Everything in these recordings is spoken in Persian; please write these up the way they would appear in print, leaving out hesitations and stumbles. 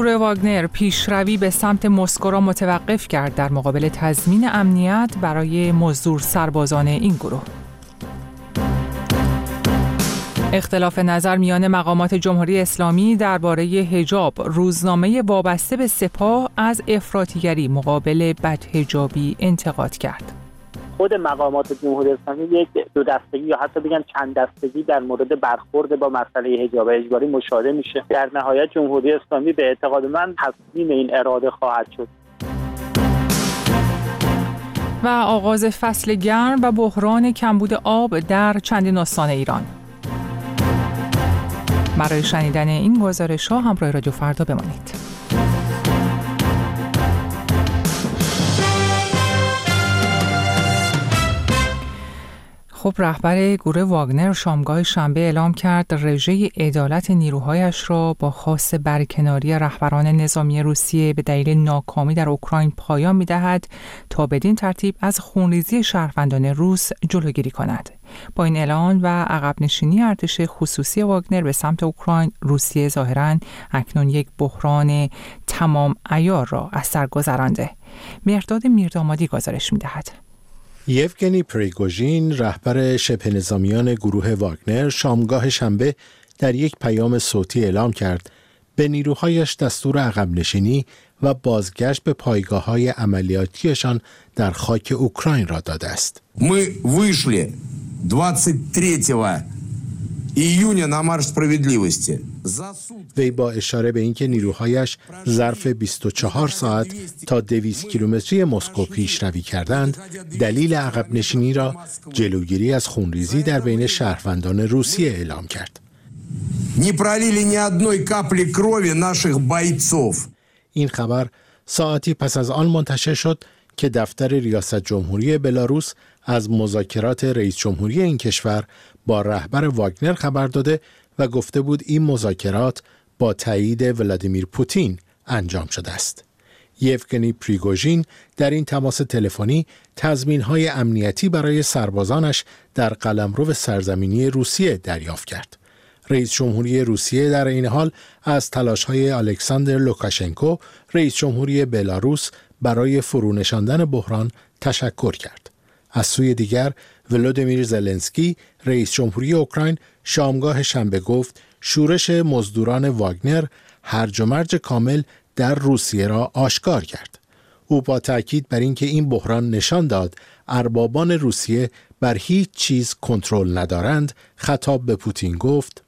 گروه واگنر پیشروی به سمت مسکو را متوقف کرد در مقابل تضمین امنیت برای مزدور سربازان این گروه. اختلاف نظر میان مقامات جمهوری اسلامی درباره حجاب، روزنامه وابسته به سپاه از افراطیگری مقابل بدحجابی انتقاد کرد. خود مقامات جمهوری اسلامی یک دو دستگی یا حتی بگم چند دستگی در مورد برخورد با مسئله حجاب اجباری مشاهده میشه. در نهایت جمهوری اسلامی به اعتقاد من تسلیم این اراده خواهد شد. و آغاز فصل گرم و بحران کمبود آب در چندین استان ایران. برای شنیدن این گزارش‌ها همراه رادیو فردا بمانید. خب رهبر گروه واگنر شامگاه شنبه اعلام کرد رژه عدالت نیروهایش را با خواست برکناری رهبران نظامی روسیه به دلیل ناکامی در اوکراین پایان می‌دهد تا بدین ترتیب از خونریزی شهروندان روس جلوگیری کند. با این اعلان و عقب نشینی ارتش خصوصی واگنر به سمت اوکراین، روسیه ظاهراً اکنون یک بحران تمام عیار را از سر گذرانده. مهرداد میردامادی گزارش می‌دهد. یوگنی پریگوژین رهبر شبه نظامیان گروه واگنر شامگاه شنبه در یک پیام صوتی اعلام کرد به نیروهایش دستور عقب نشینی و بازگشت به پایگاه‌های عملیاتیشان در خاک اوکراین را داده است. ما ویشلی 23 ایونیا на марш справедливости. وی با اشاره به اینکه نیروهایش ظرف 24 ساعت تا 200 کیلومتری مسکو پیشروی کردند، دلیل عقب نشینی را جلوگیری از خونریزی در بین شهروندان روسیه اعلام کرد. Не пролили ни одной капли крови наших бойцов. این خبر ساعتی پس از آن منتشر شد که دفتر ریاست جمهوری بلاروس از مذاکرات رئیس جمهوری این کشور با رهبر واگنر خبر داده و گفته بود این مذاکرات با تایید ولادیمیر پوتین انجام شده است. یوگنی پریگوژین در این تماس تلفنی تضمین‌های امنیتی برای سربازانش در قلمرو سرزمینی روسیه دریافت کرد. رئیس جمهوری روسیه در این حال از تلاش‌های الکساندر لوکاشنکو رئیس جمهوری بلاروس برای فرونشاندن بحران تشکر کرد. از سوی دیگر ولودیمیر زلنسکی رئیس جمهوری اوکراین شامگاه شنبه گفت شورش مزدوران واگنر هرج و مرج کامل در روسیه را آشکار کرد. او با تاکید بر اینکه این بحران نشان داد اربابان روسیه بر هیچ چیز کنترل ندارند، خطاب به پوتین گفت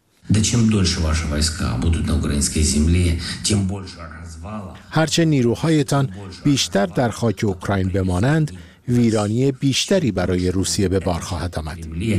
هرچه نیروهایتان بیشتر در خاک اوکراین بمانند، ویرانی بیشتری برای روسیه به بار خواهد آمد.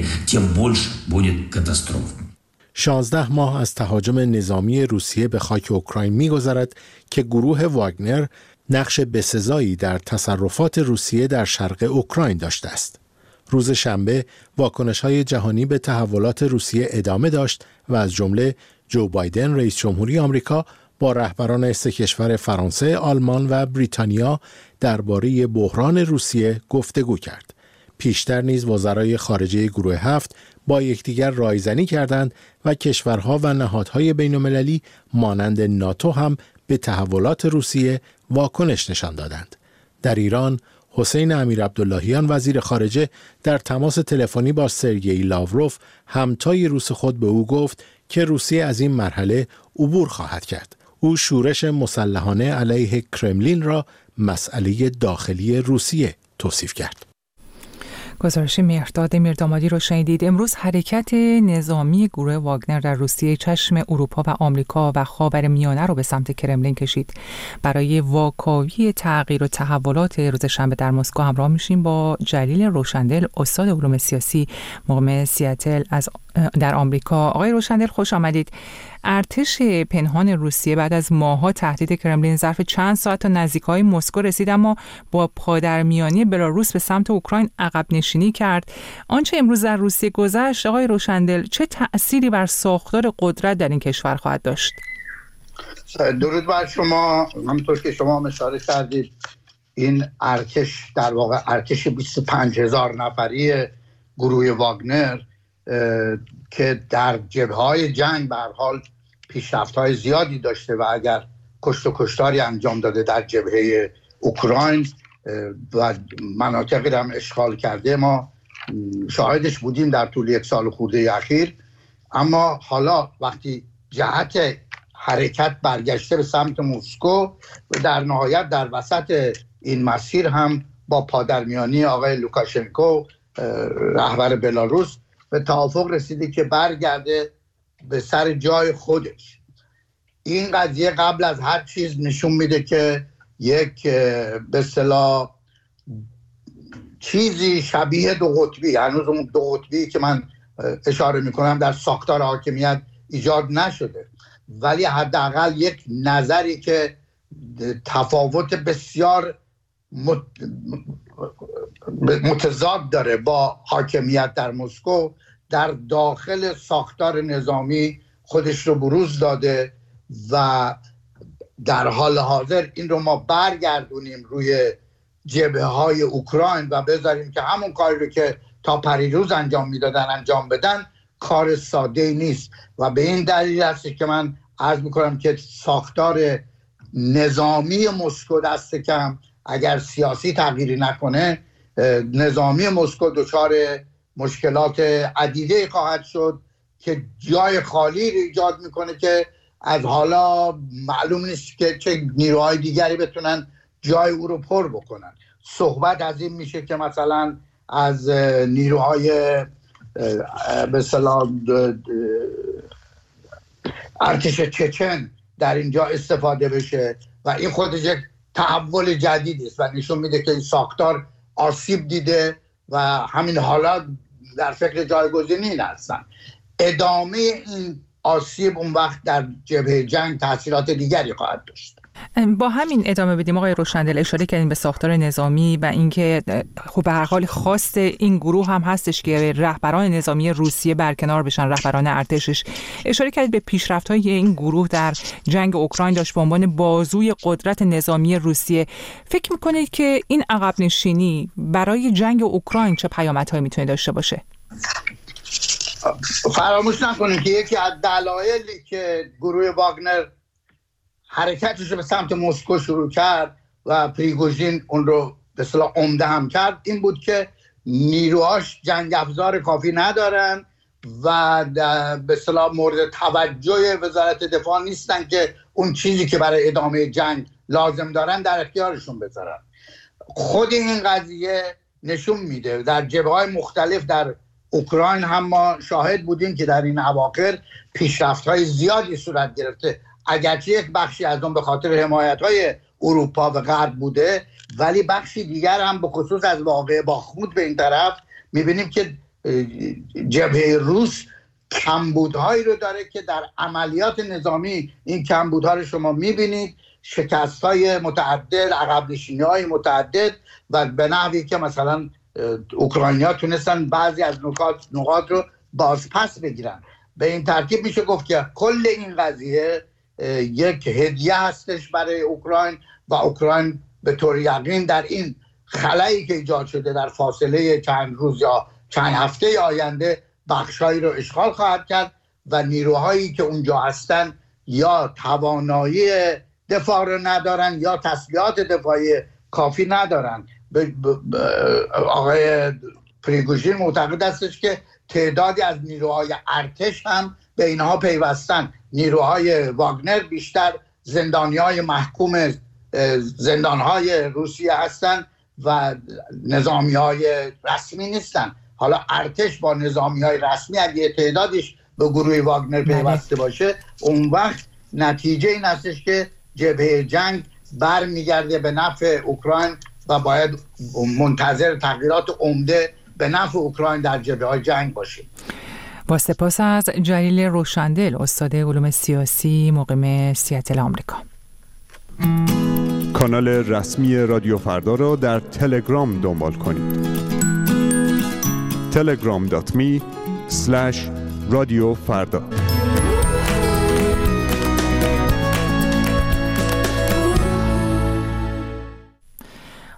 16 ماه از تهاجم نظامی روسیه به خاک اوکراین می‌گذرد که گروه واگنر نقش بسزایی در تصرفات روسیه در شرق اوکراین داشته است. روز شنبه واکنش‌های جهانی به تحولات روسیه ادامه داشت و از جمله جو بایدن رئیس جمهوری آمریکا با رهبران سه کشور فرانسه، آلمان و بریتانیا درباره بحران روسیه گفتگو کرد. پیشتر نیز وزرای خارجه گروه 7 با یکدیگر رایزنی کردند و کشورها و نهادهای بین‌المللی مانند ناتو هم به تحولات روسیه واکنش نشان دادند. در ایران حسین امیرعبداللهیان وزیر خارجه در تماس تلفنی با سرگئی لاوروف همتای روس خود به او گفت که روسیه از این مرحله عبور خواهد کرد. او شورش مسلحانه علیه کرملین را مسئله داخلی روسیه توصیف کرد. گزارش مهرداد میردامادی رو شنیدید. امروز حرکت نظامی گروه واگنر در روسیه چشم اروپا و آمریکا و خاورمیانه رو به سمت کرملین کشید. برای واکاوی تغییر و تحولات روز شنبه در مسکو همراه میشیم با جلیل روشندل، استاد علوم سیاسی، مقیم سیاتل در آمریکا. آقای روشندل خوش آمدید. ارتش پنهان روسیه بعد از ماه‌ها تهدید کرملین ظرف چند ساعت تا نزدیک‌های مسکو رسید، اما با پادرمیانی بلاروس به سمت اوکراین عقب نشینی کرد. آنچه امروز در روسیه گذشت، آقای روشندل، چه تأثیری بر ساختار قدرت در این کشور خواهد داشت؟ درود بر شما. همونطور که شما اشاره کردید، این ارتش در واقع ارتش 25,000 نفری گروه واگنر که در جبهه‌های جنگ به هر حال پیشرفت‌های زیادی داشته و اگر کشت و کشتاری انجام داده در جبهه اوکراین و مناطقی را هم اشغال کرده. ما شاهدش بودیم در طول 1 سال خورده اخیر. اما حالا وقتی جهت حرکت برگشته به سمت مسکو و در نهایت در وسط این مسیر هم با پادرمیانی آقای لوکاشنکو رهبر بلاروس به توافق رسیده که برگرده به سر جای خودش. این قضیه قبل از هر چیز نشون میده که یک به اصطلاح چیزی شبیه دو قطبی، هنوز اون دو قطبی که من اشاره میکنم در ساختار حاکمیت ایجاد نشده، ولی حداقل یک نظری که تفاوت بسیار متضاد داره با حاکمیت در مسکو در داخل ساختار نظامی خودش رو بروز داده و در حال حاضر این رو ما برگردونیم روی جبهه های اوکراین و بذاریم که همون کاری رو که تا پریروز انجام میدادن انجام بدن کار ساده نیست و به این دلیل هست که من عرض میکنم که ساختار نظامی مسکو دست کم اگر سیاسی تغییری نکنه نظامی مسکو دچار مشکلات عدیده خواهد شد که جای خالی رو ایجاد میکنه که از حالا معلوم نیست که چه نیروهای دیگری بتونن جای او رو پر بکنن. صحبت از این میشه که مثلا از نیروهای به اصطلاح ارتش چچن در اینجا استفاده بشه و این خودش یک تحول جدیدی است و نشون میده که این ساختار آسیب دیده و همین حالا در فکر جایگزینی هستن. ادامه این آسیب اون وقت در جبهه جنگ تاثیرات دیگری خواهد داشت. با همین ادامه بدیم آقای روشندل، اشاره کردین به ساختار نظامی و اینکه خب به هر حال خواست این گروه هم هستش که رهبران نظامی روسیه برکنار بشن، رهبران ارتشش. اشاره کردید به پیشرفت‌های این گروه در جنگ اوکراین داشت به عنوان بازوی قدرت نظامی روسیه. فکر می‌کنید که این عقب نشینی برای جنگ اوکراین چه پیامدهایی میتونه داشته باشه؟ فراموش نکنید که یکی از دلایلی که گروه واگنر حرکتش رو به سمت مسکو شروع کرد و پریگوژین اون رو به اصطلاح عمده هم کرد این بود که نیروهاش جنگ افزار کافی ندارن و به اصطلاح مورد توجه وزارت دفاع نیستن که اون چیزی که برای ادامه جنگ لازم دارن در اختیارشون بذارن. خود این قضیه نشون میده در جبهه‌های مختلف در اوکراین هم ما شاهد بودیم که در این اواخر پیشرفت‌های زیادی صورت گرفته، اگرچه یک بخشی از اون به خاطر حمایت‌های اروپا و غرب بوده، ولی بخشی دیگر هم به خصوص از واقعه باخمود به این طرف می‌بینیم که جبهه روس کمبودهایی رو داره که در عملیات نظامی این کمبودها رو شما می‌بینید، شکست‌های متعدد، عقب نشینی‌های متعدد و به نحوی که مثلا اوکراینیا تونستن بعضی از نقاط رو بازپس بگیرن. به این ترتیب میشه گفت که کل این قضیه یک هدیه هستش برای اوکراین و اوکراین به طور یقین در این خلایی که ایجاد شده در فاصله چند روز یا چند هفته آینده بخشایی رو اشغال خواهد کرد و نیروهایی که اونجا هستن یا توانایی دفاع رو ندارن یا تسلیحات دفاعی کافی ندارن. آقای پریگوژین معتقد استش که تعدادی از نیروهای ارتش هم به اینها پیوستن. نیروهای واگنر بیشتر زندانیای محکوم زندانهای روسیه هستن و نظامیای رسمی نیستن. حالا ارتش با نظامیای رسمی اگه تعدادش به گروه واگنر پیوسته باشه اون وقت نتیجه این هستش که جبهه جنگ برمیگرده به نفع اوکراین و باید منتظر تغییرات عمده به نفع اوکراین در جبهه‌های جنگ باشیم. با سپاس از جلیل روشندل، استاد علوم سیاسی، مقیم سیاتل آمریکا. کانال رسمی رادیو فردا را در تلگرام دنبال کنید. telegram.me/رادیوفردا.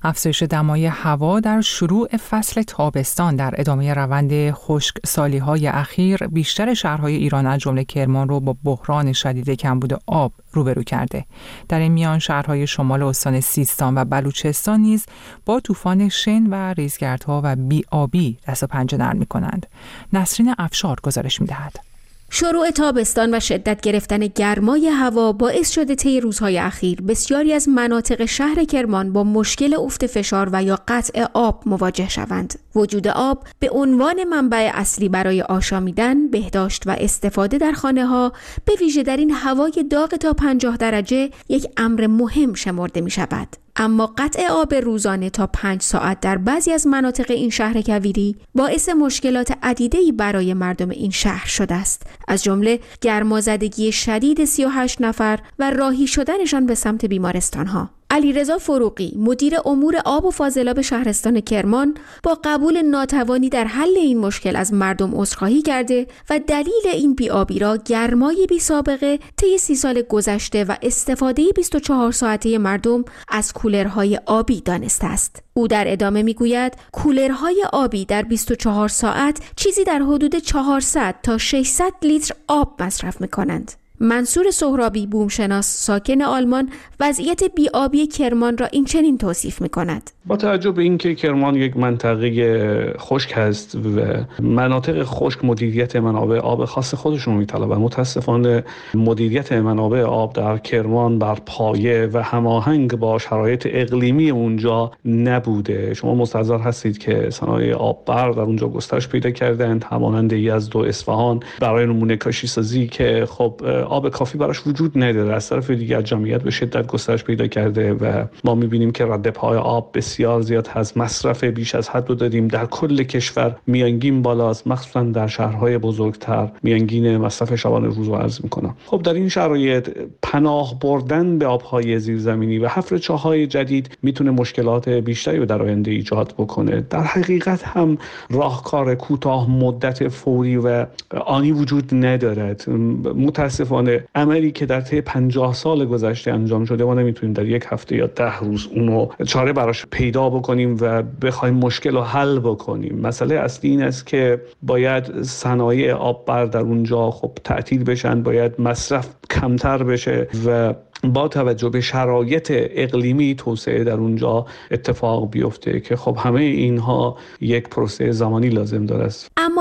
افزایش دمای هوا در شروع فصل تابستان در ادامه روند خشکسالی‌های اخیر بیشتر شهرهای ایران از جمله کرمان رو با بحران شدید کمبود آب روبرو کرده. در این میان شهرهای شمال استان سیستان و بلوچستان نیز با طوفان شن و ریزگردها و بی‌آبی دست و پنجه نرم می‌کنند. نسرین افشار گزارش می‌دهد. شروع تابستان و شدت گرفتن گرمای هوا باعث شده طی روزهای اخیر بسیاری از مناطق شهر کرمان با مشکل افت فشار و یا قطع آب مواجه شوند. وجود آب به عنوان منبع اصلی برای آشامیدن، بهداشت و استفاده در خانه‌ها، به ویژه در این هوای داغ تا 50 درجه، یک امر مهم شمرده می‌شود. اما قطع آب روزانه تا 5 ساعت در بعضی از مناطق این شهر کویری باعث مشکلات عدیده‌ای برای مردم این شهر شده است، از جمله گرمازدگی شدید 38 نفر و راهی شدنشان به سمت بیمارستان‌ها. علیرضا فروغی، مدیر امور آب و فاضلاب شهرستان کرمان، با قبول ناتوانی در حل این مشکل از مردم عذرخواهی کرده و دلیل این بی‌آبی را گرمای بی‌سابقه طی 30 سال گذشته و استفاده 24 ساعته مردم از کولرهای آبی دانسته است. او در ادامه میگوید کولرهای آبی در 24 ساعت چیزی در حدود 400 تا 600 لیتر آب مصرف می‌کنند. منصور سهرابی، بومشناس ساکن آلمان، وضعیت بی‌آبی کرمان را این چنین توصیف می‌کند. با توجه به اینکه کرمان یک منطقه خشک است و مناطق خشک مدیریت منابع آب خاص خودشون رو می‌طلبه، متأسفانه مدیریت منابع آب در کرمان بر پایه و هماهنگ با شرایط اقلیمی اونجا نبوده. شما مستحضر هستید که صنایع آببر در اونجا گسترش پیدا کردند، همانند یزد و اصفهان، برای نمونه کاشی سازی که خب آب کافی براش وجود نداره. از طرف دیگر جمعیت به شدت گسترش پیدا کرده و ما می‌بینیم که رد پای آب بسیار زیاد هست. مصرف بیش از حد رو داریم. در کل کشور میانگین بالاست، مخصوصا در شهرهای بزرگتر میانگین مصرف شبانه روز رو عرض می‌کنم. خب در این شرایط پناه بردن به آب‌های زیرزمینی و حفر چاه‌های جدید میتونه مشکلات بیشتری در آینده ایجاد بکنه. در حقیقت هم راهکار کوتاه مدت فوری و آنی وجود ندارد. متأسفانه عملی که در طی 50 سال گذشته انجام شده ما نمیتونیم در یک هفته یا 10 روز اونو چاره براش پیدا بکنیم و بخوایم مشکل رو حل بکنیم. مسئله اصلی این است که باید صنایع آببر در اونجا خب تعطیل بشن، باید مصرف کمتر بشه و با توجه به شرایط اقلیمی توسعه در اونجا اتفاق بیفته که خب همه اینها یک پروسه زمانی لازم داره. اما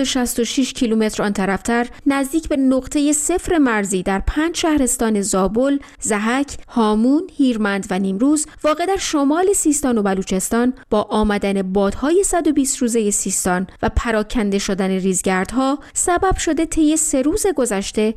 566 کیلومتر آن طرفتر نزدیک به نقطه صفر مرزی در 5 شهرستان زابل، ضحک، هامون، هیرمند و نیمروز واقع در شمال سیستان و بلوچستان با آمدن بادهای 120 روزه سیستان و پراکنده شدن ریزگردها سبب شده طی 3 روز گذشته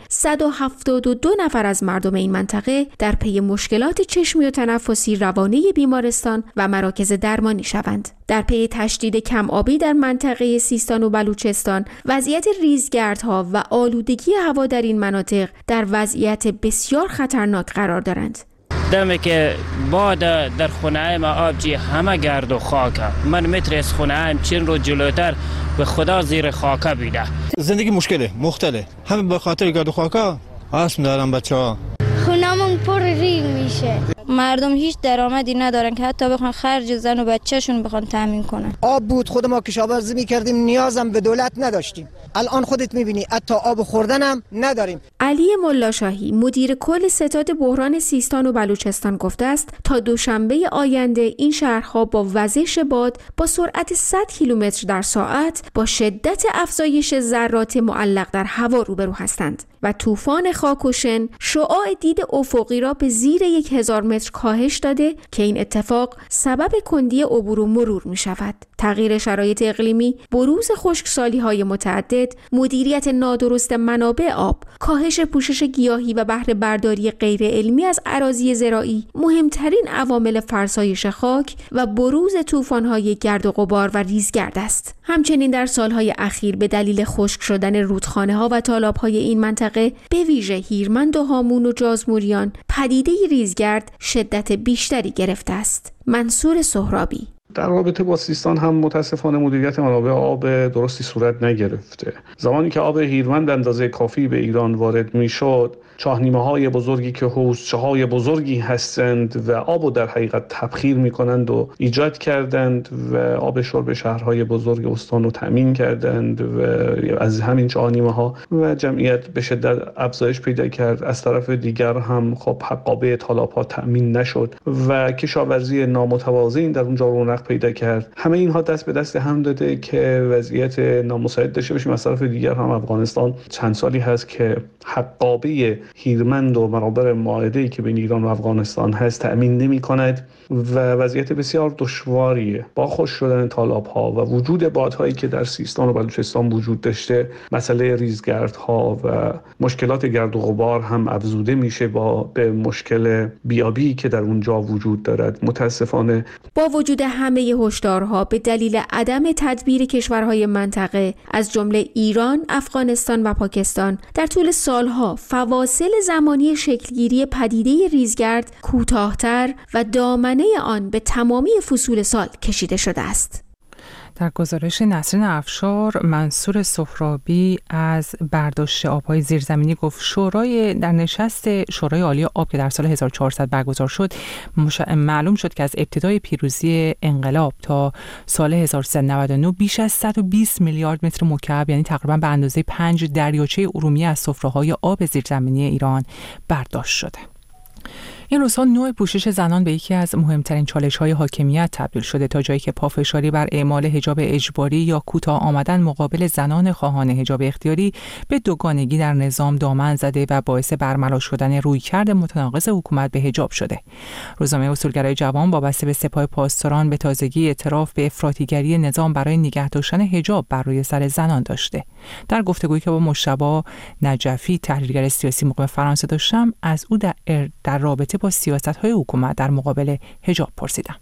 172 نفر از مردم این منطقه در پی مشکلات چشمی و تنفسی روانه بیمارستان و مراکز درمانی شوند. در پی تشدید کم آبی در منطقه سیستان و بلوچستان، وضعیت ریزگردها و آلودگی هوا در این مناطق در وضعیت بسیار خطرناک قرار دارند. دمی که باد در خونه ما آبجی همه گرد و خاکه. من متر از خونه چند رو جلوتر به خدا زیر خاکه بیده. زندگی مشکله مختلف، همه به خاطر گرد و خاکه اسم دارن بچه‌ها. خونمون پر ریگ میشه. مردم هیچ درآمدی ندارن که حتی بخوان خرج زن و بچه‌شون بخوان تامین کنن. آب بود، خود ما کشاورزی می‌کردیم، نیازم به دولت نداشتیم. الان خودت می‌بینی حتی آب خوردنم نداریم. علی ملاشاهی، مدیر کل ستاد بحران سیستان و بلوچستان گفته است تا دوشنبه آینده این شهرها با وزش باد با سرعت 100 کیلومتر در ساعت با شدت افزایش ذرات معلق در هوا روبرو هستند و طوفان خاک و شن شعاع دید افقی را به زیر 1000 متر کاهش داده که این اتفاق سبب کندی عبور و مرور می شود. تغییر شرایط اقلیمی، بروز خشکسالی‌های متعدد، مدیریت نادرست منابع آب، کاهش پوشش گیاهی و بهره برداری غیر علمی از اراضی زراعی مهمترین عوامل فرسایش خاک و بروز طوفان‌های گرد و غبار و ریزگرد است. همچنین در سالهای اخیر به دلیل خشک شدن رودخانه‌ها و تالاب‌های این منطقه به ویژه هیرمند و هامون و جازموریان پدیده ریزگرد شدت بیشتری گرفته است. منصور سهرابی در رابطه با سیستان هم متاسفانه مدیریت منابع آب درستی صورت نگرفته. زمانی که آب هیرمند اندازه کافی به ایران وارد میشد، چاهنیمه‌های بزرگی که حوضچه‌های بزرگی هستند و آب رو در حقیقت تبخیر می‌کنند و ایجاد کردند و آب شرب شهرهای بزرگ استان رو تامین کردند و از همین چاهنیمه‌ها و جمعیت به شدت افزایش پیدا کرد. از طرف دیگر هم خب حقابه تالاب‌ها تامین نشد و کشاورزی نامتوازن در اونجا رونق پیدا کرد. همه اینها دست به دست هم داده که وضعیت نامساعد داشته باشیم. از طرف دیگر هم افغانستان چند سالی هست که حقابه هیرمند و منابع مائده‌ای که بین ایران و افغانستان هست تأمین نمی‌کند و وضعیت بسیار دشواریه. با خشک شدن تالاب‌ها و وجود بادهایی که در سیستان و بلوچستان وجود داشته، مسئله ریزگردها و مشکلات گرد و غبار هم افزوده میشه به مشکل بیابی که در اونجا وجود دارد. متاسفانه با وجود همه هشدارها به دلیل عدم تدبیر کشورهای منطقه از جمله ایران، افغانستان و پاکستان در طول سالها فواصل زمانی شکلگیری پدیده ریزگرد کوتاه‌تر و دامنه آن به تمامی فصول سال کشیده شده است. در گزارش نسرین افشار، منصور سهرابی از برداشت آب‌های زیرزمینی گفت در نشست شورای عالی آب که در سال 1400 برگزار شد معلوم شد که از ابتدای پیروزی انقلاب تا سال 1399 بیش از 120 میلیارد متر مکعب، یعنی تقریباً به اندازه 5 دریاچه ارومیه از سفره‌های آب زیرزمینی ایران برداشت شده. این روزها نوع پوشش زنان به یکی از مهمترین چالش‌های حاکمیت تبدیل شده، تا جایی که پافشاری بر اعمال حجاب اجباری یا کوتاه آمدن مقابل زنان خواهان حجاب اختیاری به دوگانگی در نظام دامن زده و باعث برملا شدن رویکرد متناقض حکومت به حجاب شده. روزنامه اصولگرای جوان وابسته به سپاه پاسداران به تازگی اعتراف به افراطیگری نظام برای نگه داشتن حجاب بر روی سر زنان داشته. در گفتگویی که با مجتبی نجفی تحلیلگر سیاسی مقیم فرانسه داشتم، از او در رابطه با سیاست‌های حکومت در مقابل حجاب پرسیدم.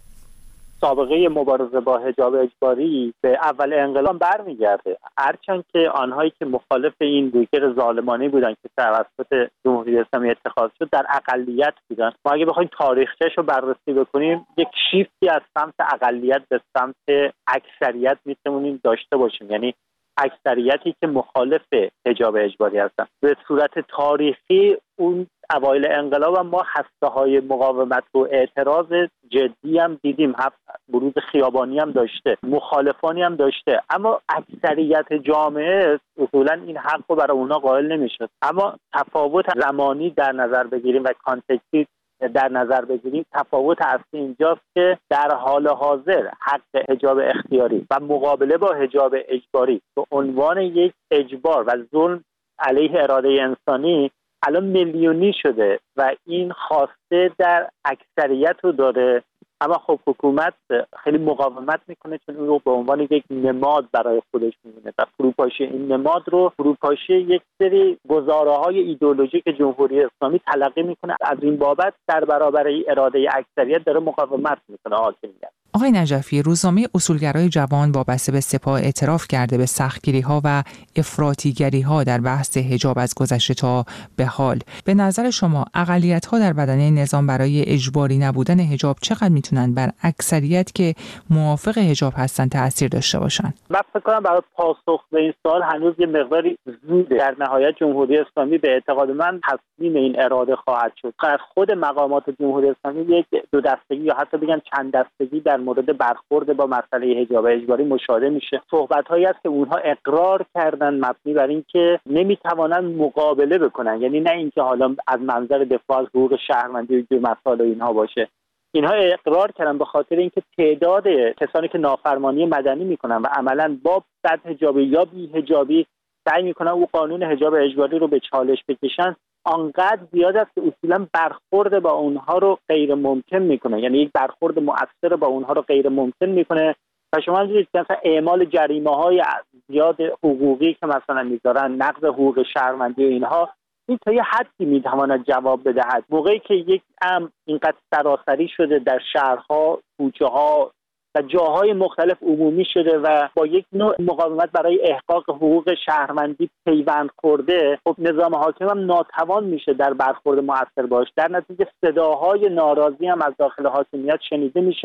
سابقه مبارزه با حجاب اجباری به اول انقلاب برمیگرده، هرچند که آنهایی که مخالف این رویکرد ظالمانه بودند که توسط جمهوری اسلامی اتخاذ شد در اقلیت بودند. ما اگه بخوایم تاریخچه‌اش رو بررسی بکنیم، یک شیفتی از سمت اقلیت به سمت اکثریت میتونیم داشته باشیم، یعنی اکثریتی که مخالف حجاب اجباری هستند. به صورت تاریخی اون اوایل انقلاب هم ما هسته‌های مقاومت و اعتراض جدی هم دیدیم، بروز خیابانی هم داشته، مخالفانی هم داشته، اما اکثریت جامعه اصولا این حق رو برای اونا قائل نمیشد. اما تفاوت زمانی در نظر بگیریم و کانتکستی در نظر بگیریم، تفاوت اصلی اینجاست که در حال حاضر حق حجاب اختیاری و مقابله با حجاب اجباری به عنوان یک اجبار و ظلم علیه اراده انسانی الان میلیونی شده و این خواسته در اکثریت رو داره. اما خب حکومت خیلی مقاومت میکنه، چون اون رو به عنوان یک نماد برای خودش میبینه و فروپاشی این نماد رو فروپاشی یک سری گزاره‌های ایدئولوژیک جمهوری اسلامی تلقی میکنه. از این بابت در برابر اراده اکثریت داره مقاومت میکنه حاکمیت. آقای نجفی، روزنامه اصولگرای جوان وابسته به سپاه اعتراف کرده به سختگیری‌ها و افراطیگری‌ها در بحث حجاب از گذشته تا به حال. به نظر شما اقلیت‌ها در بدنه نظام برای اجباری نبودن حجاب چقدر میتونن بر اکثریت که موافق حجاب هستن تأثیر داشته باشن؟ من فکر کنم برای پاسخ به این سوال هنوز یه مقداری زوده. در نهایت جمهوری اسلامی به اعتقاد من تسلیم این اراده خواهد شد. خود مقامات جمهوری اسلامی یک دو دستگی یا حتی بگم چند دستگی در مورد برخورد با مسئله حجاب اجباری مشاهده میشه. صحبت‌هایی است که اونها اقرار کردن مبنی بر اینکه نمیتوانند مقابله بکنن، یعنی نه اینکه حالا از منظر دفاع از حقوق شهروندی و مسائل اینها باشه. اینها اقرار کردن به خاطر اینکه تعداد کسانی که نافرمانی مدنی میکنن و عملاً با صد حجابی یا بی حجابی سعی میکنن او قانون حجاب اجباری رو به چالش بکشن، آنقدر زیاد است که اصولا برخورد با اونها رو غیر ممکن میکنه، یعنی یک برخورد مؤثر با اونها رو غیر ممکن میکنه. و شما می‌دونید که مثلا اعمال جریمه‌های زیاد حقوقی که مثلا میذارن، نقض حقوق شهروندی و اینها، این تا یه حدی میتواند جواب بدهد. موقعی که یک امر اینقدر سراسری شده در شهرها، کوچه‌ها و جاهای مختلف عمومی شده و با یک نوع مقاومت برای احقاق حقوق شهروندی پیوند خورده، خب نظام حاکم هم ناتوان میشه در برخورد مؤثر باش. در نتیجه صداهای ناراضی هم از داخل حاکمیت شنیده میشه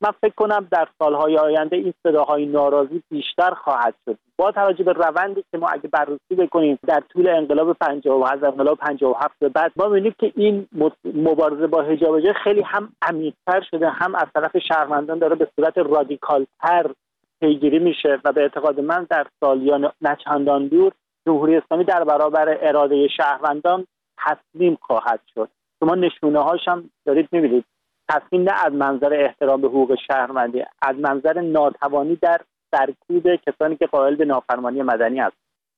من فکر کنم در سالهای آینده این صداهای ناراضی بیشتر خواهد شد. با توجه به روندی که ما اگه بررسی بکنیم در طول انقلاب 57 از انقلاب 57 به بعد، ما می‌بینیم که این مبارزه با حجاب خیلی هم عمیق‌تر شده، هم از طرف شهروندان داره به صورت رادیکال‌تر پیگیری میشه و به اعتقاد من در سالیان نچندان دور جمهوری اسلامی در برابر اراده شهروندان تسلیم خواهد شد. شما نشونه‌هاش هم دارید می‌بینید. تسلیم نه از منظر احترام به حقوق شهروندی، از منظر ناتوانی در سرکوب کسانی که قائل به نافرمانی مدنی هستند.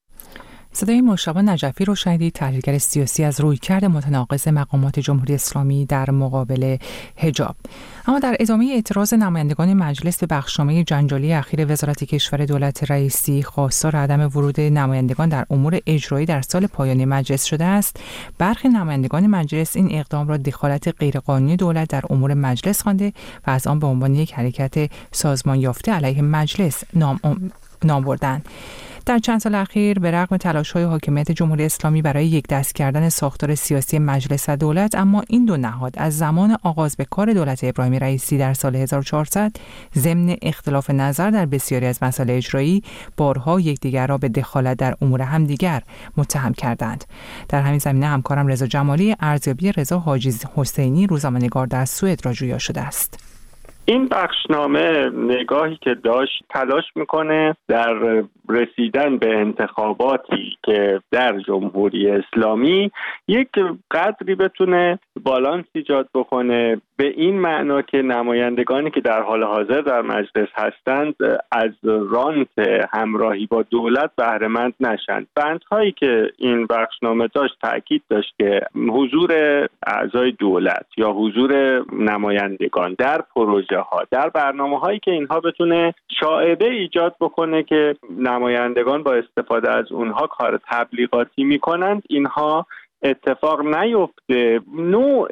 صدای مشتبه نجفی رو شنیدید، تحلیلگر سیاسی از رویکرد متناقض مقامات جمهوری اسلامی در مقابل حجاب. اما در ادامه اعتراض نمایندگان مجلس به بخشنامه جنجالی اخیر وزارت کشور دولت رئیسی، خواستار عدم ورود نمایندگان در امور اجرایی در سال پایانی مجلس شده است، برخی نمایندگان مجلس این اقدام را دخالت غیرقانونی دولت در امور مجلس خوانده و از آن به عنوان یک حرکت سازمان یافته علیه مجلس نام بردند. در چند سال اخیر به رغم تلاش‌های حاکمیت جمهوری اسلامی برای یک دست کردن ساختار سیاسی مجلس و دولت، اما این دو نهاد از زمان آغاز به کار دولت ابراهیم رئیسی در سال 1400 ضمن اختلاف نظر در بسیاری از مسائل اجرایی بارها یکدیگر را به دخالت در امور همدیگر متهم کردند. در همین زمینه همکارم رضا جمالی ارزیابی رضا حاجی حسینی، روزنامه‌نگار در سوئد را جویا شده است. این بخشنامه نگاهی که داشت تلاش میکنه در رسیدن به انتخاباتی که در جمهوری اسلامی یک قدری بتونه بالانس ایجاد بکنه، به این معنا که نمایندگانی که در حال حاضر در مجلس هستند از رانت همراهی با دولت بهره مند نشند. بندهایی که این بخشنامه داشت تاکید داشت که حضور اعضای دولت یا حضور نمایندگان در پروژه ها، در برنامه هایی که اینها بتونه شائبه ایجاد بکنه که نمایندگان با استفاده از اونها کار تبلیغاتی میکنند، اینها اتفاق نیفته. نوع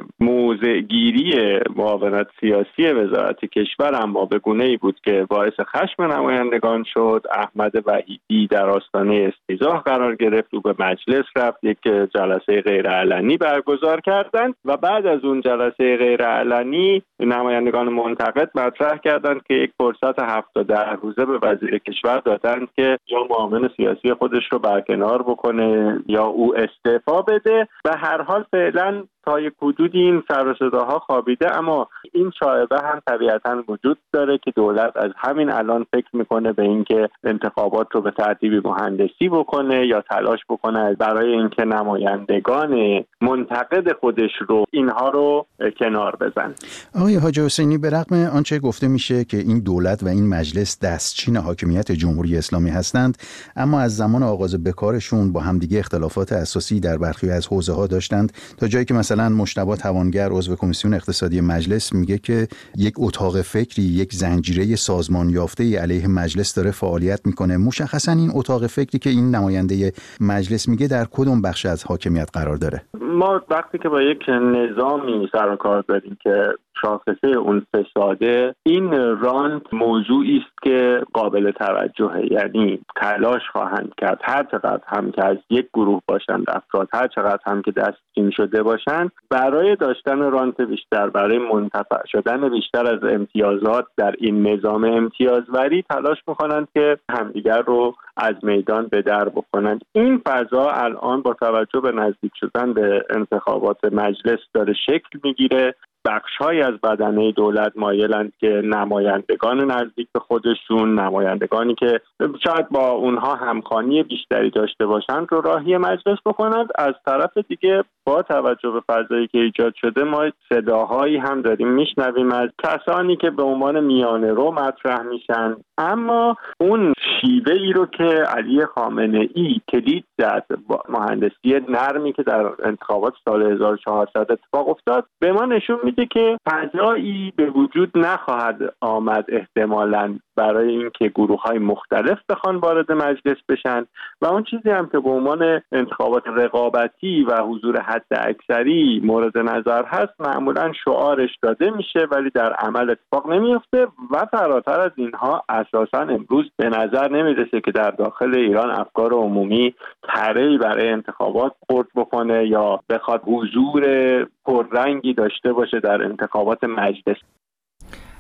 موضع‌گیری معاونت سیاسی وزارت کشور اما به گونه‌ای بود که باعث خشم نمایندگان شد. احمد وحیدی در آستانه استیضاح قرار گرفت و به مجلس رفت، یک جلسه غیرعلنی برگزار کردند و بعد از اون جلسه غیرعلنی نمایندگان منتقد مطرح کردند که یک فرصت 7 تا 10 روزه به وزیر کشور دادند که یا معاون سیاسی خودش رو برکنار بکنه یا او استعفا بده. به هر حال فعلا تا یک حدودی این سر و صداها خوابیده، اما این شایبه هم طبیعتاً وجود داره که دولت از همین الان فکر میکنه به اینکه انتخابات رو به ترتیبی مهندسی بکنه یا تلاش بکنه برای اینکه نمایندگان منتقد خودش رو اینها رو کنار بزن. آقای حاجی حسینی، به رغم آنچه گفته میشه که این دولت و این مجلس دستچین حاکمیت جمهوری اسلامی هستند، اما از زمان آغاز بکارشون با همدیگه اختلافات اساسی در برخی از حوزه‌ها داشتند، تا جایی که مثلا مجتبی توانگر عضو کمیسیون اقتصادی مجلس میگه که یک اتاق فکری، یک زنجیره سازمان یافته علیه مجلس داره فعالیت میکنه. مشخصا این اتاق فکری که این نماینده مجلس میگه در کدوم بخش از حاکمیت قرار داره؟ ما وقتی که با یک نظامی سر و کار داریم که شاخصه اون فساده، این رانت موضوعی است که قابل توجهه، یعنی تلاش خواهند کرد هر چقدر هم که از یک گروه باشند افراد، هر چقدر هم که دستچین شده باشند، برای داشتن رانت بیشتر، برای منتفع شدن بیشتر از امتیازات در این نظام امتیازوری تلاش میکنند که همدیگر رو از میدان به در بکنند. این فضا الان با توجه به نزدیک شدن به انتخابات مجلس داره شکل میگیره. بخش‌های از بدنه دولت مایلند که نمایندگان نزدیک به خودشون، نمایندگانی که شاید با اونها همخوانی بیشتری داشته باشند رو راهی مجلس بکنند. از طرف دیگه با توجه به فضایی که ایجاد شده ما صداهایی هم داریم میشنویم از کسانی که به عنوان میانه رو مطرح میشن، اما اون شیوه ای رو که علی خامنه ای کلید زد با مهندسی نرمی که در انتخابات سال 1400 اتفاق افتاد به ما نشون میده که فضایی به وجود نخواهد آمد احتمالاً برای اینکه گروه‌های مختلف بخوان وارد مجلس بشن و اون چیزی هم که به عنوان انتخابات رقابتی و حضور حد اکثری مورد نظر هست معمولاً شعارش داده میشه ولی در عمل اتفاق نمیفته و فراتر از اینها اساساً امروز به نظر نمیرسه که در داخل ایران افکار عمومی طرحی برای انتخابات خرد بکنه یا بخواد حضور پررنگی داشته باشه در انتخابات مجلس.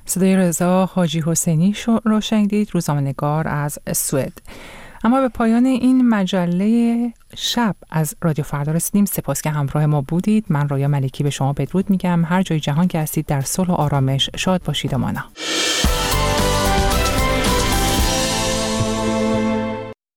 صدای رضا حاجی حسینی رو شنیدید، روزنامه‌نگار از سوئد. اما به پایان این مجله شب از رادیو فردا رسیدیم. سپاس که همراه ما بودید. من رویا ملکی به شما بدرود میگم. هر جای جهان که هستید در صلح و آرامش شاد باشید و مانا.